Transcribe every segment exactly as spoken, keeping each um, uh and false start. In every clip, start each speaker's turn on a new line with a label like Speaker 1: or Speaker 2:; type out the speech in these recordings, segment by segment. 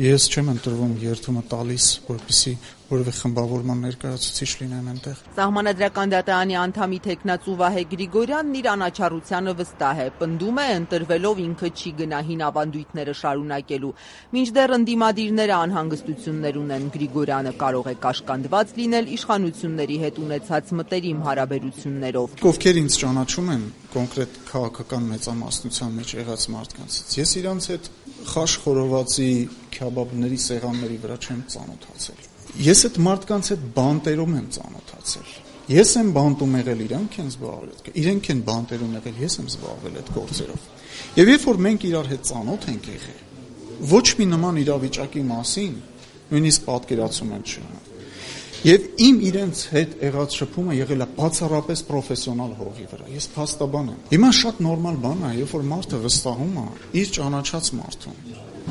Speaker 1: Ես չեմ ընտրվում երթումը տալիս, որպեսզի որևէ խմբավորման ներկայացուցիչ լինեմ այնտեղ։
Speaker 2: Սահմանադրական դատարանի անդամի թեկնածու Վահե Գրիգորյանն իր անաչառությանը վստահ է, պնդում է, ընտրվելով ինքը չի գնա հին ավանդույթները շարունակելու։ Մինչդեռ ընդդիմադիրները անհանգստություններ ունեն, Գրիգորյանը կարող է կաշկանդված լինել իշխանությունների հետ ունեցած մտերիմ հարաբերություններով։
Speaker 1: Ովքեր ինձ ճանաչում են կոնկրետ քաղաքական մեծամասնության մեջ եղած մարդկանցից, ես իրանց հետ խաշ խորովածի քյաբաբների սեղանների վրա չեմ ծանոթացել։ Ես այդ մարդկանց հետ բանտերում եմ ծանոթացել։ Ես եմ բանտում եղել, իրանք են զբաղվել, իրենք են բանտերում եղել, ես եմ զբաղվել այդ գործերով։ Եվ երբ որ մենք իրար հետ ծանոթ ենք եղել, ոչ մի նման իրավիճակի մասին նույնիսկ պատկերացում եմ չունեմ։ Եվ իմ իրենց հետ եղած շփումը եղել է բացառապես պրոֆեսիոնալ հողի վրա։ Ես փաստաբան եմ։ Հիմա շատ նորմալ բան է, երբ որ մարդը վստահում է իր ճանաչած մարդուն։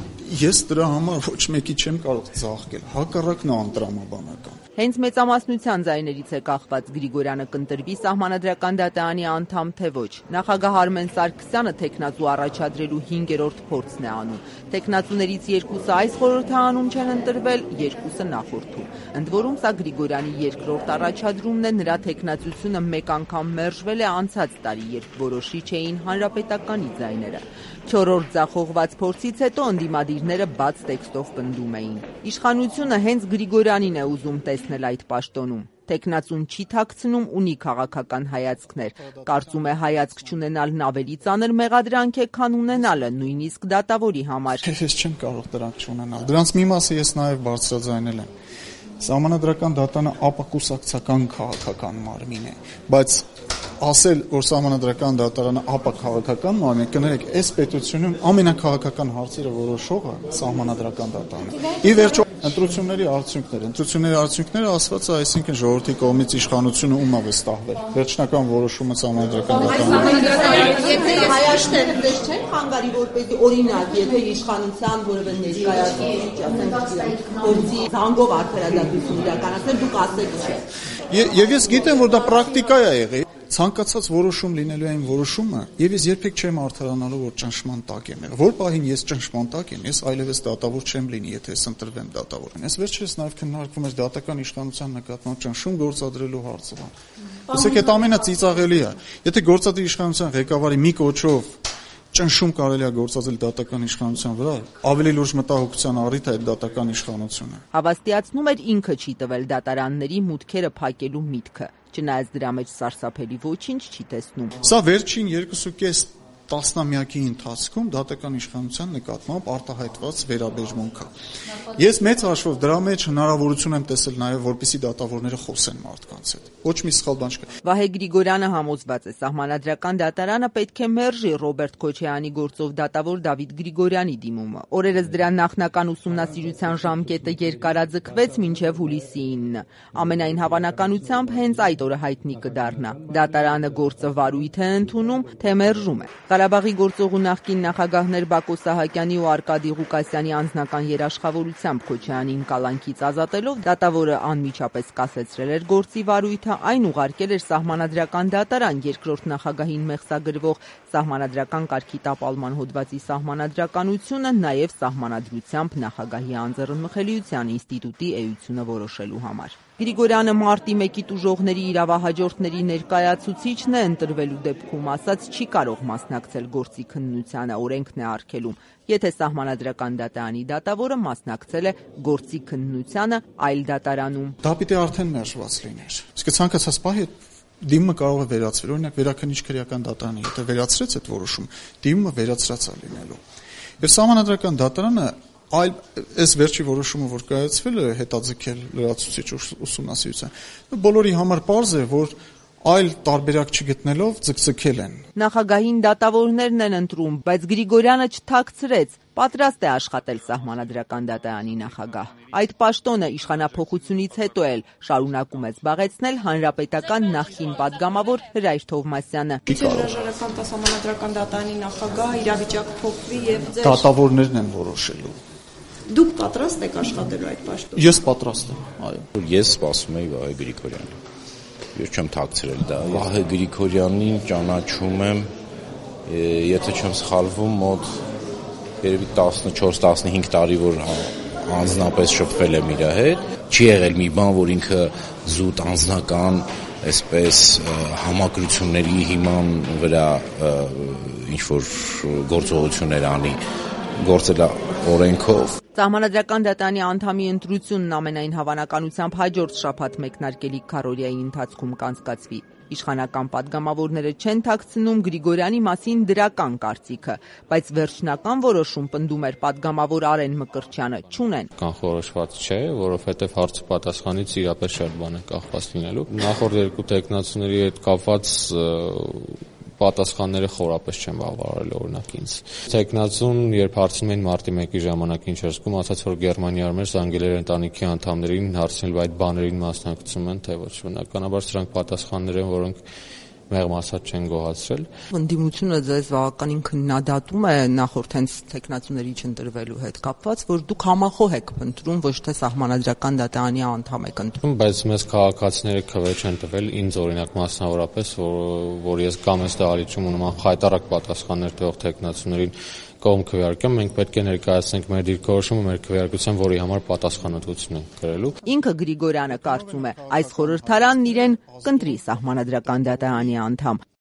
Speaker 1: Ես դրա համար ոչ մեկի չեմ կարող ծաղկել, հակառակն է անտրամաբանական։
Speaker 2: Հենց մեծամասնության ձայներից է կախված Գրիգորյանը կընտրվի Սահմանադրական դատարանի անդամ թե ոչ։ Նախագահ Արմեն Սարգսյանը թեկնածու առաջադրելու հինգերորդ փորձն է անում։ Թեկնածուներից երկուսը այս խորհրդարանում չեն ընտրվել, երկուսը նախորդում։ Ընդ որում սա Գրիգորյանի երկրորդ առաջադրումն է, նրա թեկնածությունը մեկ անգամ մերժվել է անցած տարի, երբ որոշիչ էին հանրապետականի ձայները։ Չորրորդ ձախողված փորձից հետո ընդդիմադիրները բաց տեքստով պնդում էին։ Իշխանությունը հենց Գրիգորյանին է ուզում տեսնել այդ պաշտոնում։ Թեկնածուն չի թաքցնում, ունի քաղաքական հայացքներ։ Կարծում է հայացք չունենալն ավելի ծանր մեղադրանք է, քան ունենալը, նույնիսկ դատավորի համար։
Speaker 1: Ես չեմ կարող դրանք չունենալ։ Դրանց մի մասը ես նաև բարձրաձայնել եմ։ Սահմանադրական դատարանը ապակուսակցական քաղաքական մարմին է, բայց ասել, որ Սահմանադրական դատարանը ապա քաղաքական մարմին է, կներեք, այս պետությունում ամենակաղաքական հարցերը որոշողը Սահմանադրական դատարանն է։ Ի վերջո ընտրությունների արդյունքները, ընտրությունների արդյունքները ասված է, այսինքն ժողովրդի կողմից իշխանությունը ում է վստահվել։ Վերջնական որոշումը Սահմանադրական դատարանն է։
Speaker 2: Եթե հայաշտերը չեն խանգարի, որպեսզի օրինակ, եթե իշխանության որևէ ներկայացուցիչ, ասենք, գործի զանգով արդարադատություն իրականացնել, դուք ասեք չէ։
Speaker 1: Եվ ես գիտեմ, որ դա պրակտիկա է եղել։ Ցանկացած որոշում լինելու այն որոշումը, եւ ես երբեք չեմ արդարանալու, որ ճնշման տակ եմ եղել։ Որ պահին ես ճնշման տակ եմ, ես այլևս դատավոր չեմ լինի, եթե ես ընտրվեմ դատավոր։ Ես վերջերս նաեւ քննարկվում էր դատական իշխանության նկատմամբ ճնշում գործադրելու հարցը։ Ասեք, այդ ամենը ծիծաղելի է։ Եթե գործադիր իշխանության ղեկավարի մի կոչով ճնշում կարելի է գործածել դատական իշխանության վրա, ավելի լուրջ մտահոգության առիթ է այդ դատական իշխանությունը։
Speaker 2: Հավաստիացնում էր ինքը չի տվել դատարանների մուտքերը փակելու միտքը, չնայած դրա մեջ սարսափելի ոչինչ չի տեսնում։
Speaker 1: Սա վերջին երկուսուկես տասնամյակի ընթացքում դատական իշխանության նկատմամբ արտահայտված վերաբերմունք է։ Ես մեծ հաշվով դրա մեջ հնարավորություն եմ տեսել նաև, որպեսզի դատավորները խոսեն մարդկանց հետ։ Ոչ մի սխալ բան չկա։
Speaker 2: Վահե Գրիգորյանը համոզված է, Սահմանադրական դատարանը պետք է մերժի Ռոբերտ Քոչարյանի գործով դատավոր Դավիթ Գրիգորյանի դիմումը։ Օրերս դրա նախնական ուսումնասիրության ժամկետը երկարաձգվեց մինչև հուլիսի ինը։ Ամենայն հավանականությամբ հենց այդ օրը հայտնի կդառնա։ Դատարանը գործը վարույթ է ընդունում, թե մերժում է։ Ղարաբաղի գործողու նախկին նախագահներ Բակո Սահակյանի ու Արկադի Ղուկասյանի անձնական երաշխավորությամբ Քոչարյանին կալանքից ազատելով դատավորը անմիջապես կասեցրել էր գործի վարույթը, այն ուղարկել էր Սահմանադրական դատարան երկրորդ նախագահին մեղսագրվող Սահմանադրական կարգի տապալման հոդվածի սահմանադրականությունը, նաև սահմանադրությամբ նախագահի անձեռնմխելիության ինստիտուտի էությունը որոշելու համար։ Գրիգորյանը մարտի մեկի տուժողների իրավահաջորդների ներկայացուցիչն է, ընտրվելու դեպքում ասաց չի կարող մասնակցել գործի քննությանը, օրենքն է արգելում։ Եթե Սահմանադրական դատարանի դատավորը մասնակցել է գործի քննությանը այլ դատարանում։
Speaker 1: Դա պիտի արդեն մերժված լիներ։ Իսկ ցանկացած պահի դիմումը կարող է վերացվել, օրինակ վերաքննիչ քրեական դատարանը, եթե վերացրեց այդ որոշումը, դիմումը վերացրած է լինելու։ Եվ Սահմանադրական դատարանը այլ այս վերջի որոշումը, որ կայացվել է հետաձգել լրացուցիչ ուսումնասիրության, բոլորի համար պարզ է, որ այլ տարբերակ չգտնելով ձգձգել են։
Speaker 2: Նախագահին դատավորներն են ընտրում, բայց Գրիգորյանը չթաքցրեց, պատրաստ է աշխատել Սահմանադրական դատարանի նախագահ։ Այդ պաշտոնը իշխանափոխությունից հետո էլ շարունակում է զբաղեցնել հանրապետական նախկին падգամավոր Հրայր Թովմասյանը։
Speaker 3: Սահմանադրական դատարանի նախագահը իրավիճակը փոխվի եւ ձեր
Speaker 1: դատավորներն են որոշելու։
Speaker 3: Դուք պատրաստ եք աշխատելու այդ պաշտոնում։
Speaker 1: Ես պատրաստ եմ, այո։
Speaker 4: Ես սպասում եի Վահե Գրիգորյանին։ Ես չեմ թաքցրել դա։ Վահե Գրիգորյանին ճանաչում եմ, եթե չեմ սխալվում, մոտ երևի տասնչորս տասնհինգ տարի որ անձնապես շփվել եմ իր հետ, չի եղել մի բան, որ ինքը զուտ անձնական այսպես համակրությունների հիման վրա ինչ-որ գործողություններ անի, գործել է օրենքով։
Speaker 2: Սահմանադրական դատարանի անդամի ընտրությունն ամենայն հավանականությամբ հաջորդ շաբաթ մեկնարկելի քառօրյայի ընթացքում կանցկացվի։ Իշխանական պատգամավորները չեն թաքցնում Գրիգորյանի մասին դրական կարծիքը, բայց վերջնական որոշում, պնդում էր պատգամավոր Արեն Մկրտչյանը, չունեն։
Speaker 5: Կանխորոշված չէ, որովհետև հարցը պատասխանից իրապես շատ բան է կախված լինելու։ Նախորդ երկու տեխնացուների հետ կապված պատասխանները խորապես չեն բավարարել օրինակ ինձ։ Տեխնացուն, երբ հարցնում էին մարտի մեկի ժամանակ ինչ էր զգում, ասաց, որ Գերմանիայում էր զանգել էր ընտանիքի անդամներին, հարցնել այդ բաներին մասնակցում են, թե ոչ։ Բնականաբար սրանք պատասխաններ են, որոնք մեղմ ասած չեն գոհացրել։
Speaker 2: Ընդդիմությունը ձեզ բավականին քննադատում է նախորդ հենց տեխնացուների չընտրվելու հետ կապված, որ դուք համախոհ եք փնտրում, ոչ թե սահմանադրական դատարանի անդամ եք ընտրում։
Speaker 5: Բայց մեզ քաղաքացիները քվե չեն տվել, ինձ օրինակ մասնավորապես, որ, որ ես կամ այս դահլիճում ու նման խայտառակ պատասխաններ տվող տեխնացուներին կողմ քվեարկեմ, մենք պետք է ներկայացնենք մեր դիրքորոշումը, մեր քվեարկության, որի համար պատասխանատվություն ենք կրելու։
Speaker 2: Ինքը Գրիգորյանը կարծում է, այս խորհրդարանն իրեն կընտրի սահմանադրական դատարանի անդամ։